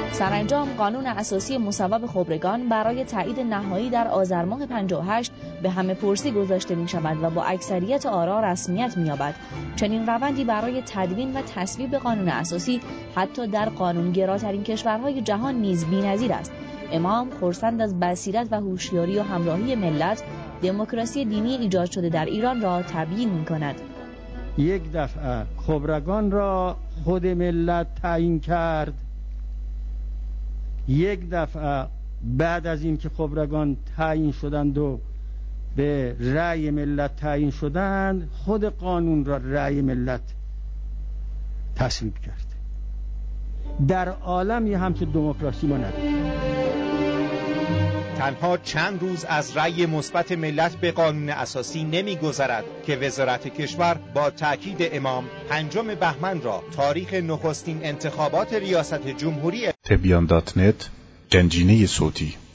سرانجام قانون اساسی مصوب خبرگان برای تایید نهایی در آذر ماه 58 به همه پرسی گذاشته می شود و با اکثریت آرا رسمیت می یابد. چنین روندی برای تدوین و تصویب قانون اساسی حتی در قانونگراترین کشورهای جهان نیز بی‌نظیر است. امام خرسند از بصیرت و هوشیاری و همراهی ملت، دموکراسی دینی ایجاد شده در ایران را تبیین می کند. یک دفعه خبرگان را خود ملت تعیین کرد. یک دفعه بعد از این که خبرگان تعیین شدند و به رأی ملت تعیین شدند، خود قانون را رأی ملت تصویب کرد. در عالم یه همچه دموکراسی ما نداریم. تنها چند روز از رأی مثبت ملت به قانون اساسی نمی‌گذرد که وزارت کشور با تأکید امام 5 بهمن را تاریخ نخستین انتخابات ریاست جمهوری تبیان.net گنجینه صوتی